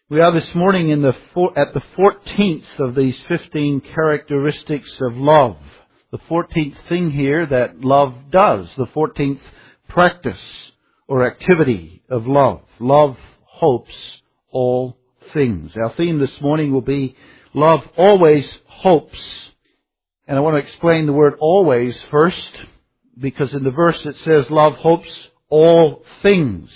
We are this morning at the 14th of these 15 characteristics of love. The 14th thing here that love does. The 14th practice or activity of love. Love hopes all things. Our theme this morning will be love always hopes. And I want to explain the word always first, because in the verse it says love hopes all things.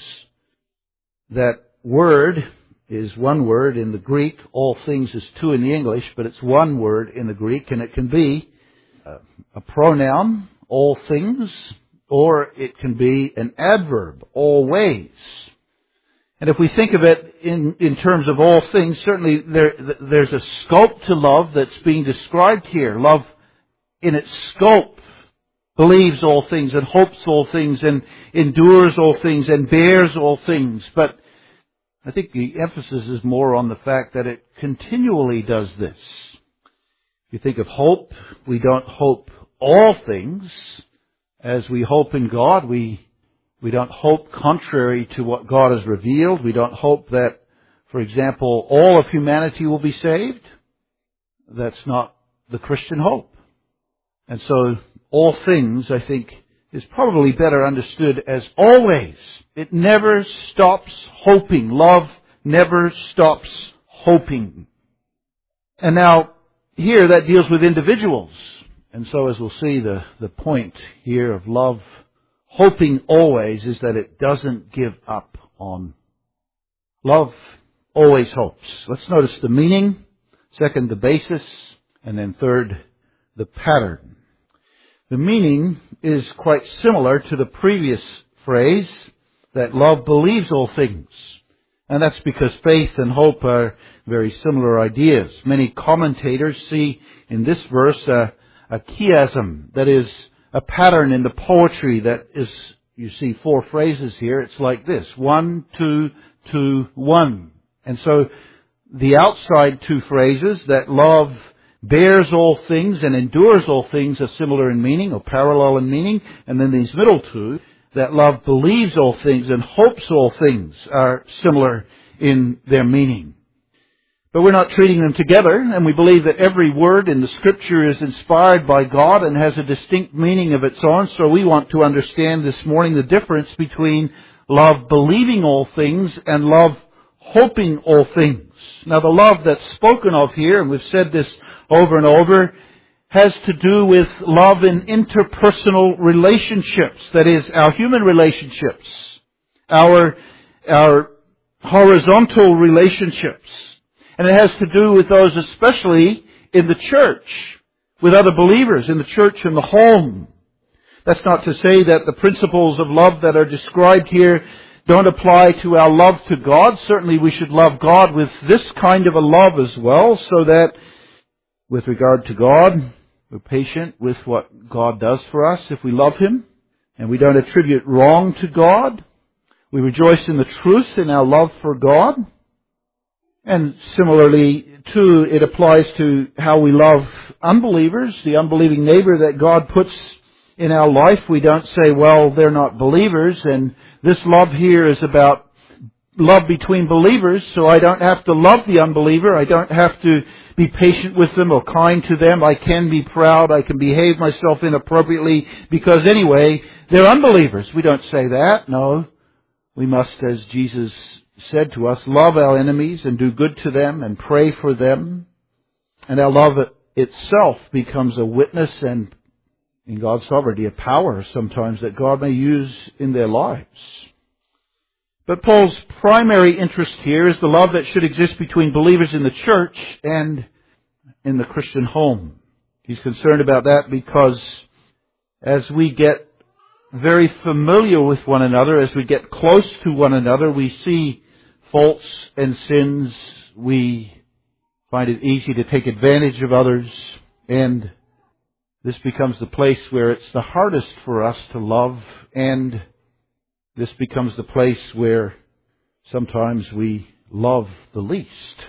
That word is one word in the Greek. All things is two in the English, but it's one word in the Greek, and it can be a pronoun, all things, or it can be an adverb, always. And if we think of it in terms of all things, certainly there's a scope to love that's being described here. Love in its scope believes all things and hopes all things and endures all things and bears all things. But I think the emphasis is more on the fact that it continually does this. If you think of hope, we don't hope all things. As we hope in God, we don't hope contrary to what God has revealed. We don't hope that, for example, all of humanity will be saved. That's not the Christian hope. And so all things, I think, is probably better understood as always. It never stops hoping. Love never stops hoping. And now, here that deals with individuals. And so as we'll see, the point here of love hoping always is that it doesn't give up on. Love always hopes. Let's notice the meaning. Second, the basis. And then third, the pattern. The meaning is quite similar to the previous phrase, that love believes all things. And that's because faith and hope are very similar ideas. Many commentators see in this verse a chiasm, that is, a pattern in the poetry that is, you see 4 phrases here. It's like this: 1, 2, 2, 1. And so the outside 2 phrases, that love bears all things and endures all things, are similar in meaning or parallel in meaning. And then these middle 2, that love believes all things and hopes all things, are similar in their meaning. But we're not treating them together, and we believe that every word in the Scripture is inspired by God and has a distinct meaning of its own. So we want to understand this morning the difference between love believing all things and love hoping all things. Now the love that's spoken of here, and we've said this over and over, has to do with love in interpersonal relationships. That is, our human relationships, our horizontal relationships. And it has to do with those especially in the church, with other believers, in the church and the home. That's not to say that the principles of love that are described here don't apply to our love to God. Certainly we should love God with this kind of a love as well, so that with regard to God, we're patient with what God does for us if we love Him, and we don't attribute wrong to God. We rejoice in the truth in our love for God. And similarly, too, it applies to how we love unbelievers, the unbelieving neighbor that God puts in our life. We don't say, well, they're not believers, and this love here is about love between believers, so I don't have to love the unbeliever. I don't have to be patient with them or kind to them. I can be proud. I can behave myself inappropriately because anyway, they're unbelievers. We don't say that. No. We must, as Jesus said to us, love our enemies and do good to them and pray for them. And our love itself becomes a witness and, in God's sovereignty, a power sometimes that God may use in their lives. But Paul's primary interest here is the love that should exist between believers in the church and in the Christian home. He's concerned about that because as we get very familiar with one another, as we get close to one another, we see faults and sins. We find it easy to take advantage of others, and this becomes the place where it's the hardest for us to love, and this becomes the place where sometimes we love the least.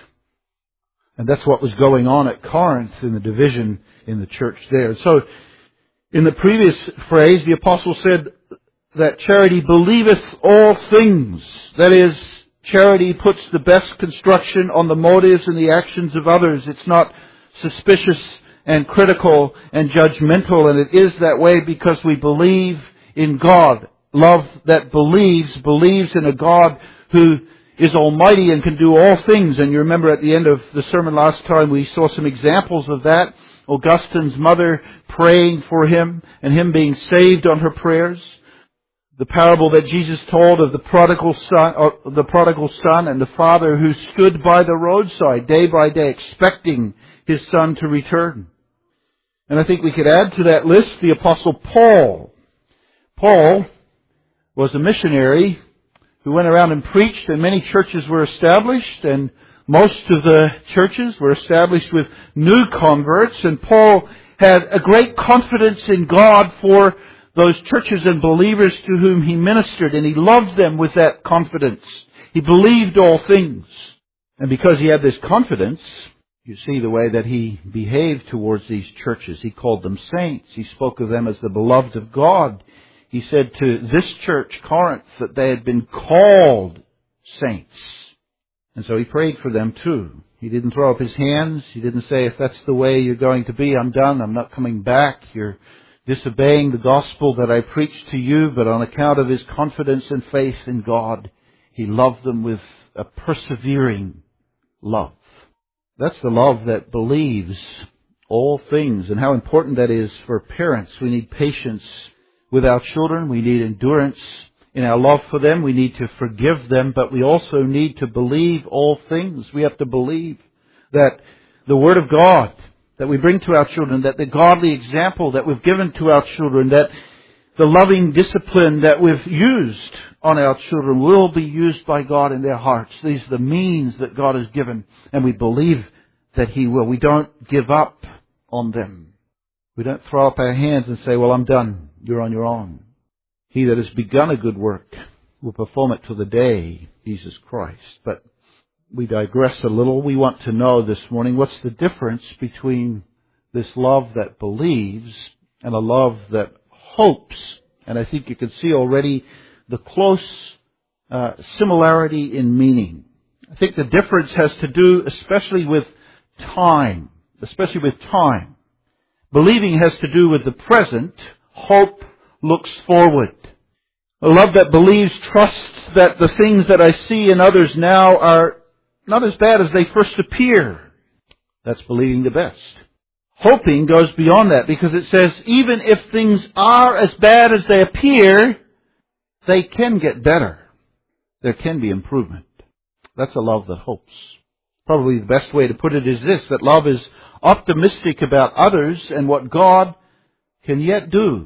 And that's what was going on at Corinth in the division in the church there. So, in the previous phrase, the apostle said that charity believeth all things. That is, Charity puts the best construction on the motives and the actions of others. It's not suspicious and critical and judgmental, and it is that way because we believe in God. Love that believes in a God who is almighty and can do all things. And you remember at the end of the sermon last time we saw some examples of that. Augustine's mother praying for him and him being saved on her prayers. The parable that Jesus told of the prodigal son and the father who stood by the roadside day by day expecting his son to return. And I think we could add to that list the Apostle Paul. Paul was a missionary who went around and preached, and many churches were established, and most of the churches were established with new converts, and Paul had a great confidence in God for those churches and believers to whom he ministered, and he loved them with that confidence. He believed all things. And because he had this confidence, you see the way that he behaved towards these churches. He called them saints. He spoke of them as the beloved of God. He said to this church, Corinth, that they had been called saints. And so he prayed for them too. He didn't throw up his hands. He didn't say, if that's the way you're going to be, I'm done. I'm not coming back. You're disobeying the gospel that I preached to you. But on account of his confidence and faith in God, he loved them with a persevering love. That's the love that believes all things, and how important that is for parents. We need patience with our children. We need endurance in our love for them. We need to forgive them, but we also need to believe all things. We have to believe that the Word of God that we bring to our children, that the godly example that we've given to our children, that the loving discipline that we've used on our children will be used by God in their hearts. These are the means that God has given, and we believe that He will. We don't give up on them. We don't throw up our hands and say, well, I'm done. You're on your own. He that has begun a good work will perform it till the day, Jesus Christ. But we digress a little. We want to know this morning, what's the difference between this love that believes and a love that hopes? And I think you can see already the close similarity in meaning. I think the difference has to do especially with time. Believing has to do with the present. Hope looks forward. A love that believes trusts that the things that I see in others now are not as bad as they first appear. That's believing the best. Hoping goes beyond that because it says even if things are as bad as they appear, they can get better. There can be improvement. That's a love that hopes. Probably the best way to put it is this, that love is optimistic about others and what God can yet do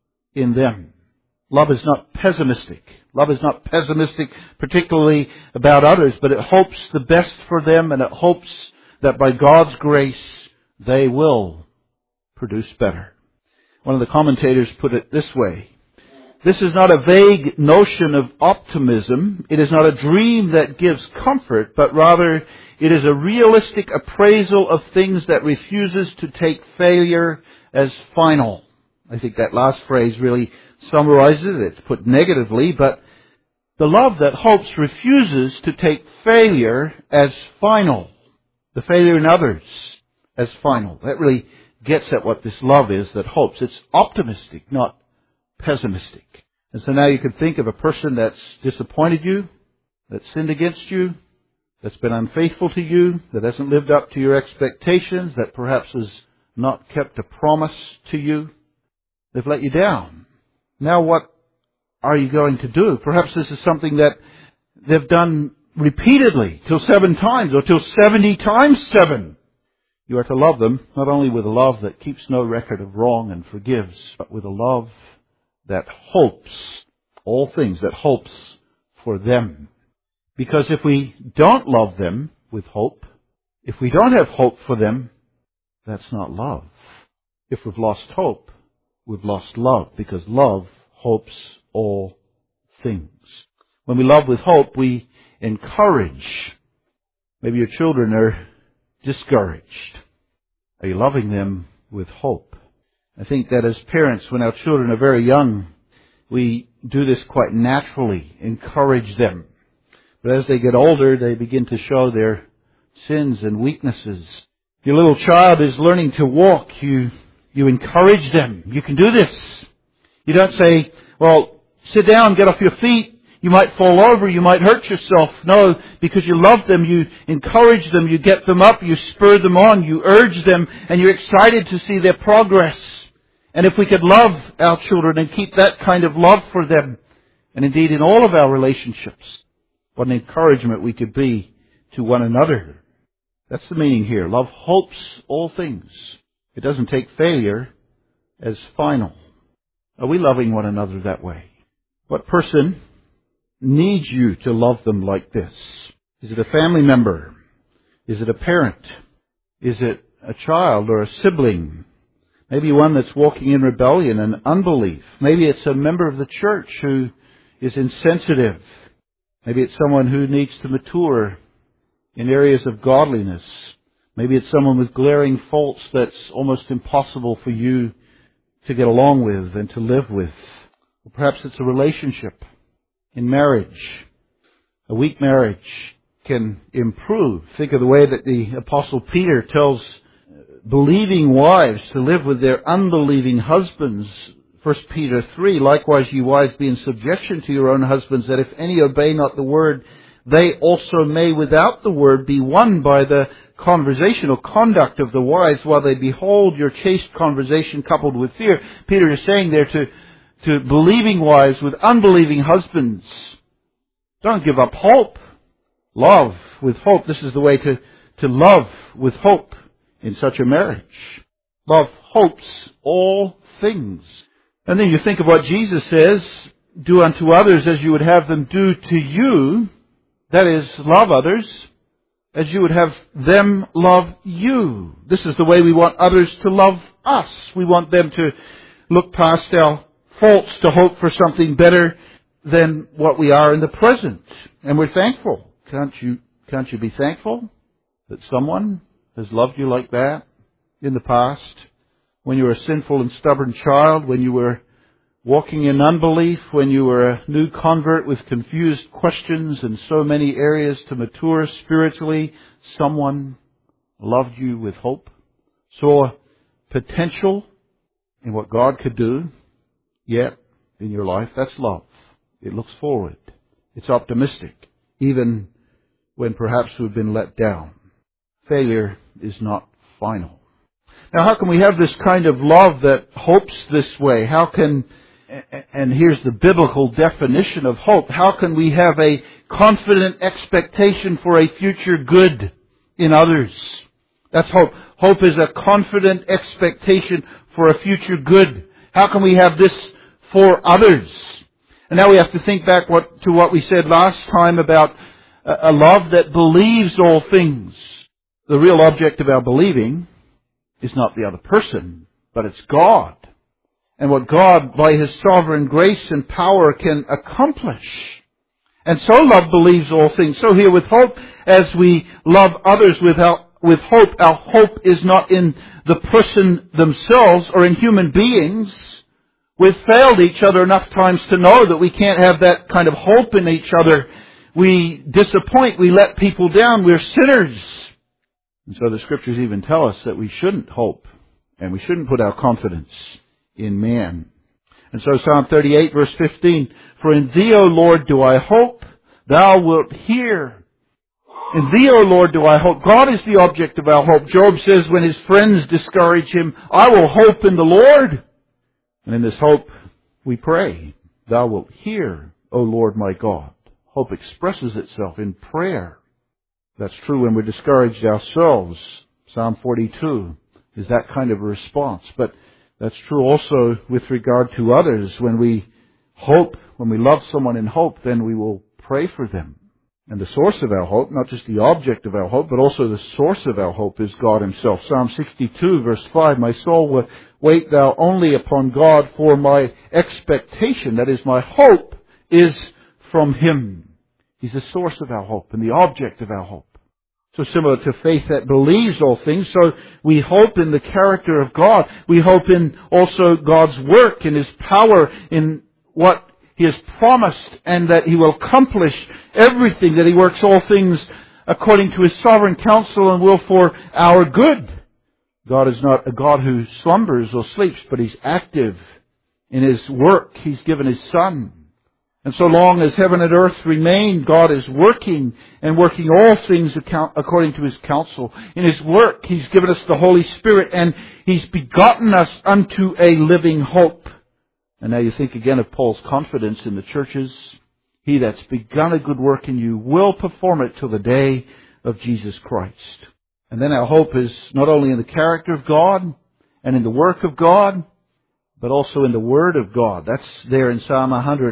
in them. Love is not pessimistic. Love is not pessimistic particularly about others, but it hopes the best for them, and it hopes that by God's grace they will produce better. One of the commentators put it this way: this is not a vague notion of optimism. It is not a dream that gives comfort, but rather it is a realistic appraisal of things that refuses to take failure as final. I think that last phrase really summarizes it. It's put negatively, but the love that hopes refuses to take failure as final. The failure in others as final. That really gets at what this love is that hopes. It's optimistic, not pessimistic. And so now you can think of a person that's disappointed you, that's sinned against you, that's been unfaithful to you, that hasn't lived up to your expectations, that perhaps has not kept a promise to you. They've let you down. Now what are you going to do? Perhaps this is something that they've done repeatedly, till 7 times, or till 70 times 7. You are to love them, not only with a love that keeps no record of wrong and forgives, but with a love that hopes all things, that hopes for them. Because if we don't love them with hope, if we don't have hope for them, that's not love. If we've lost hope, we've lost love, because love hopes all things. When we love with hope, we encourage. Maybe your children are discouraged. Are you loving them with hope? I think that as parents, when our children are very young, we do this quite naturally, encourage them. But as they get older, they begin to show their sins and weaknesses. Your little child is learning to walk. You encourage them. You can do this. You don't say, well, sit down, get off your feet. You might fall over, you might hurt yourself. No, because you love them, you encourage them, you get them up, you spur them on, you urge them, and you're excited to see their progress. And if we could love our children and keep that kind of love for them, and indeed in all of our relationships, what an encouragement we could be to one another. That's the meaning here. Love hopes all things. It doesn't take failure as final. Are we loving one another that way? What person needs you to love them like this? Is it a family member? Is it a parent? Is it a child or a sibling? Maybe one that's walking in rebellion and unbelief. Maybe it's a member of the church who is insensitive. Maybe it's someone who needs to mature in areas of godliness. Maybe it's someone with glaring faults that's almost impossible for you to get along with and to live with. Or perhaps it's a relationship in marriage. A weak marriage can improve. Think of the way that the Apostle Peter tells believing wives to live with their unbelieving husbands. 1 Peter 3, likewise you wives be in subjection to your own husbands, that if any obey not the word, they also may without the word be won by the conversational conduct of the wives, while they behold your chaste conversation coupled with fear. Peter is saying there to believing wives with unbelieving husbands, don't give up hope. Love with hope. This is the way to love with hope in such a marriage. Love hopes all things. And then you think of what Jesus says, do unto others as you would have them do to you. That is, love others as you would have them love you. This is the way we want others to love us. We want them to look past our faults to hope for something better than what we are in the present. And we're thankful. Can't you be thankful that someone has loved you like that in the past? When you were a sinful and stubborn child, when you were walking in unbelief, when you were a new convert with confused questions and so many areas to mature spiritually, someone loved you with hope, saw potential in what God could do yet in your life. That's love. It looks forward. It's optimistic, even when perhaps we've been let down. Failure is not final. Now, how can we have this kind of love that hopes this way? How can, and here's the biblical definition of hope, how can we have a confident expectation for a future good in others? That's hope. Hope is a confident expectation for a future good. How can we have this for others? And now we have to think back to what we said last time about a love that believes all things. The real object of our believing is not the other person, but it's God. And what God, by His sovereign grace and power, can accomplish. And so love believes all things. So here with hope, as we love others with hope, our hope is not in the person themselves or in human beings. We've failed each other enough times to know that we can't have that kind of hope in each other. We disappoint, we let people down, we're sinners. And so the Scriptures even tell us that we shouldn't hope and we shouldn't put our confidence in man. And so Psalm 38 verse 15, for in Thee, O Lord, do I hope, Thou wilt hear. In Thee, O Lord, do I hope. God is the object of our hope. Job says when his friends discourage him, I will hope in the Lord. And in this hope we pray, Thou wilt hear, O Lord my God. Hope expresses itself in prayer. That's true when we're discouraged ourselves. Psalm 42 is that kind of a response. But that's true also with regard to others. When we hope, when we love someone in hope, then we will pray for them. And the source of our hope, not just the object of our hope, but also the source of our hope is God Himself. Psalm 62 verse 5, my soul, wait thou only upon God, for my expectation, that is my hope, is from Him. He's the source of our hope and the object of our hope. So similar to faith that believes all things, so we hope in the character of God. We hope in also God's work and His power, in what He has promised, and that He will accomplish everything, that He works all things according to His sovereign counsel and will for our good. God is not a God who slumbers or sleeps, but He's active in His work. He's given His Son. And so long as heaven and earth remain, God is working and working all things according to His counsel. In His work, He's given us the Holy Spirit, and He's begotten us unto a living hope. And now you think again of Paul's confidence in the churches. He that's begun a good work in you will perform it till the day of Jesus Christ. And then our hope is not only in the character of God and in the work of God, but also in the Word of God. That's there in Psalm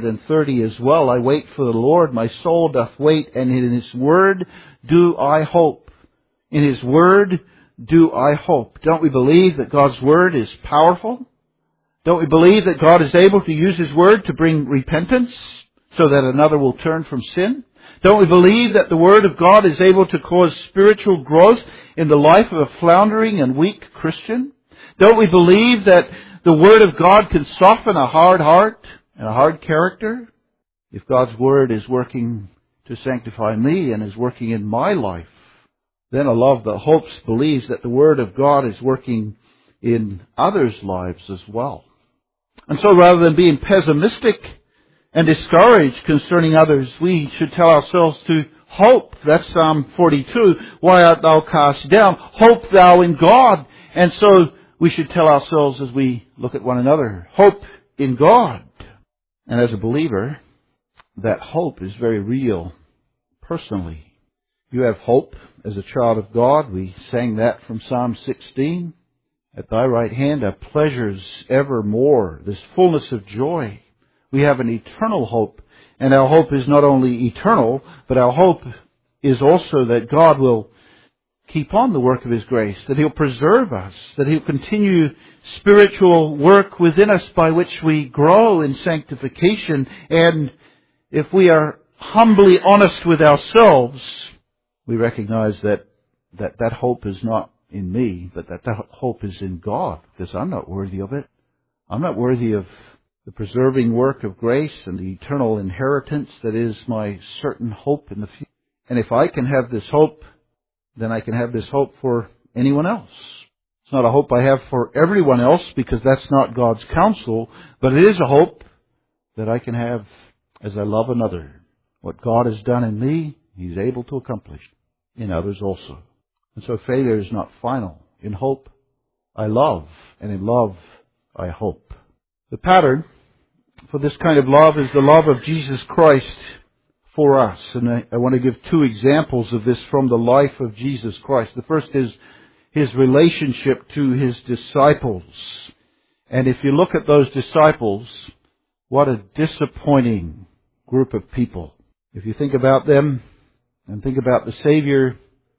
130 as well. I wait for the Lord, my soul doth wait, and in His Word do I hope. In His Word do I hope. Don't we believe that God's Word is powerful? Don't we believe that God is able to use His Word to bring repentance so that another will turn from sin? Don't we believe that the Word of God is able to cause spiritual growth in the life of a floundering and weak Christian? Don't we believe that the Word of God can soften a hard heart and a hard character? If God's Word is working to sanctify me and is working in my life, then a love that hopes believes that the Word of God is working in others' lives as well. And so rather than being pessimistic and discouraged concerning others, we should tell ourselves to hope. That's Psalm 42. Why art thou cast down? Hope thou in God. And so we should tell ourselves as we look at one another, hope in God. And as a believer, that hope is very real personally. You have hope as a child of God. We sang that from Psalm 16. At thy right hand are pleasures evermore, this fullness of joy. We have an eternal hope. And our hope is not only eternal, but our hope is also that God will keep on the work of His grace, that He'll preserve us, that He'll continue spiritual work within us by which we grow in sanctification. And if we are humbly honest with ourselves, we recognize that hope is not in me, but that hope is in God, because I'm not worthy of it. I'm not worthy of the preserving work of grace and the eternal inheritance that is my certain hope in the future. And if I can have this hope, then I can have this hope for anyone else. It's not a hope I have for everyone else, because that's not God's counsel, but it is a hope that I can have as I love another. What God has done in me, He's able to accomplish in others also. And so failure is not final. In hope, I love, and in love, I hope. The pattern for this kind of love is the love of Jesus Christ for us. And I want to give two examples of this from the life of Jesus Christ. The first is His relationship to His disciples. And if you look at those disciples, what a disappointing group of people. If you think about them and think about the Savior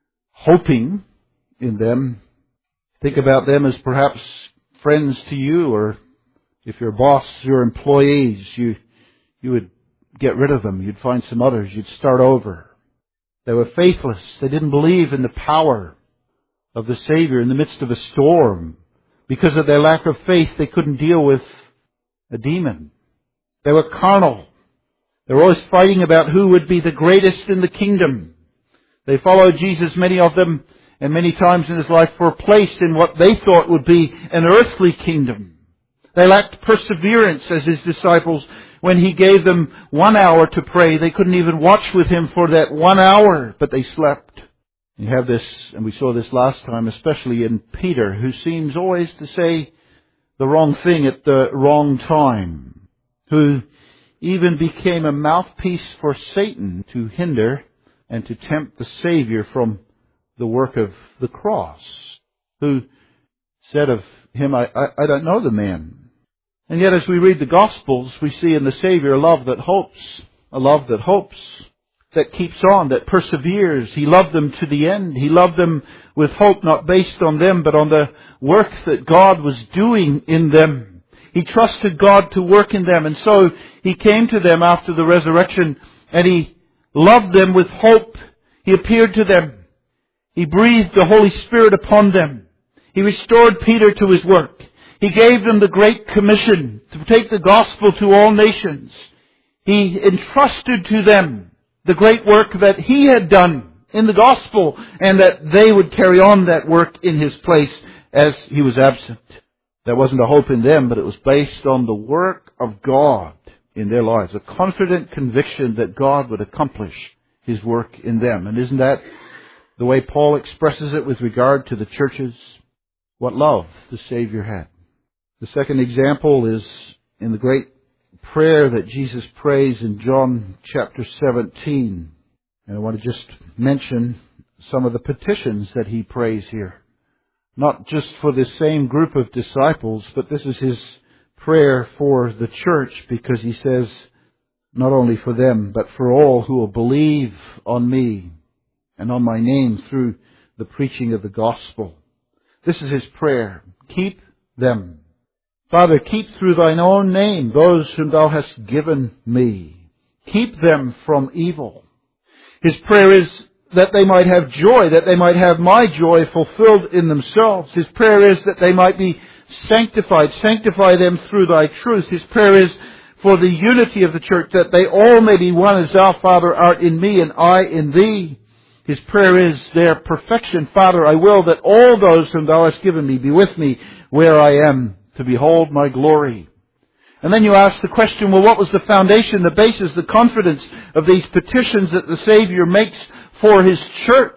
hoping in them, think about them as perhaps friends to you, or if your boss, your employees, you would get rid of them. You'd find some others. You'd start over. They were faithless. They didn't believe in the power of the Savior in the midst of a storm. Because of their lack of faith, they couldn't deal with a demon. They were carnal. They were always fighting about who would be the greatest in the kingdom. They followed Jesus, many of them, and many times in His life, for a place in what they thought would be an earthly kingdom. They lacked perseverance as His disciples. When He gave them 1 hour to pray, they couldn't even watch with Him for that 1 hour, but they slept. You have this, and we saw this last time, especially in Peter, who seems always to say the wrong thing at the wrong time, who even became a mouthpiece for Satan to hinder and to tempt the Savior from the work of the cross, who said of Him, I don't know the man. And yet as we read the Gospels, we see in the Savior a love that hopes, that keeps on, that perseveres. He loved them to the end. He loved them with hope not based on them, but on the work that God was doing in them. He trusted God to work in them, and so He came to them after the resurrection, and He loved them with hope. He appeared to them. He breathed the Holy Spirit upon them. He restored Peter to his work. He gave them the Great Commission to take the gospel to all nations. He entrusted to them the great work that He had done in the gospel, and that they would carry on that work in His place as He was absent. There wasn't a hope in them, but it was based on the work of God in their lives. A confident conviction that God would accomplish His work in them. And isn't that the way Paul expresses it with regard to the churches? What love the Savior had. The second example is in the great prayer that Jesus prays in John chapter 17. And I want to just mention some of the petitions that He prays here. Not just for the same group of disciples, but this is His prayer for the church, because He says, not only for them, but for all who will believe on Me and on My name through the preaching of the gospel. This is His prayer. Keep them. Father, keep through Thine own name those whom Thou hast given Me. Keep them from evil. His prayer is that they might have joy, that they might have My joy fulfilled in themselves. His prayer is that they might be sanctified. Sanctify them through Thy truth. His prayer is for the unity of the church, that they all may be one as Thou, Father, art in Me and I in Thee. His prayer is their perfection. Father, I will that all those whom Thou hast given Me be with Me where I am, to behold My glory. And then you ask the question, well, what was the foundation, the basis, the confidence of these petitions that the Savior makes for His church?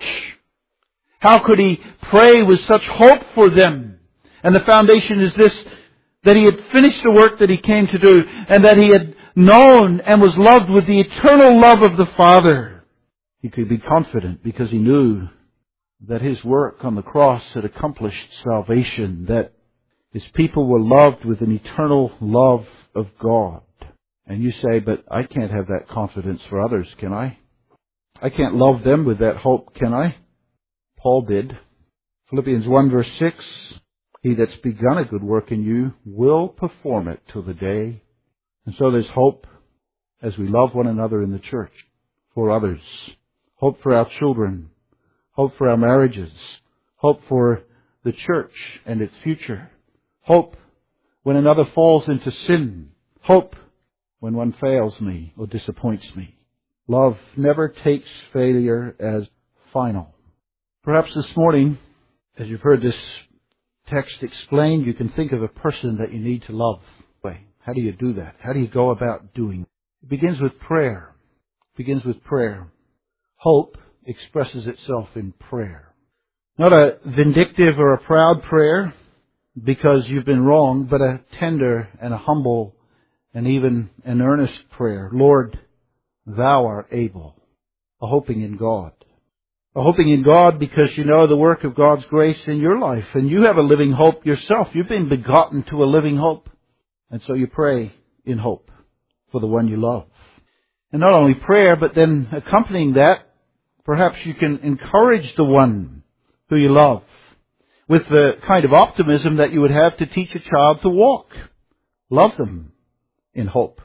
How could He pray with such hope for them? And the foundation is this, that He had finished the work that He came to do, and that He had known and was loved with the eternal love of the Father. He could be confident because he knew that His work on the cross had accomplished salvation, that His people were loved with an eternal love of God. And you say, but I can't have that confidence for others, can I? I can't love them with that hope, can I? Paul did. Philippians 1 verse 6, He that's begun a good work in you will perform it till the day. And so there's hope as we love one another in the church, for others. Hope for our children. Hope for our marriages. Hope for the church and its future. Hope when another falls into sin. Hope when one fails me or disappoints me. Love never takes failure as final. Perhaps this morning, as you've heard this text explained, you can think of a person that you need to love. How do you do that? How do you go about doing it? It begins with prayer. It begins with prayer. Hope expresses itself in prayer. Not a vindictive or a proud prayer because you've been wrong, but a tender and a humble and even an earnest prayer. Lord, Thou art able. A hoping in God. A hoping in God because you know the work of God's grace in your life, and you have a living hope yourself. You've been begotten to a living hope. And so you pray in hope for the one you love. And not only prayer, but then accompanying that, perhaps you can encourage the one who you love with the kind of optimism that you would have to teach a child to walk. Love them in hope.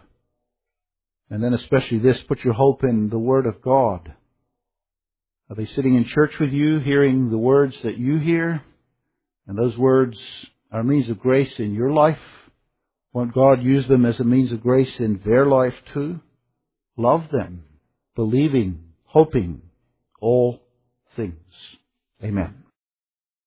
And then especially this, put your hope in the Word of God. Are they sitting in church with you, hearing the words that you hear? And those words are a means of grace in your life. Won't God use them as a means of grace in their life too? Love them, believing, hoping all things. Amen.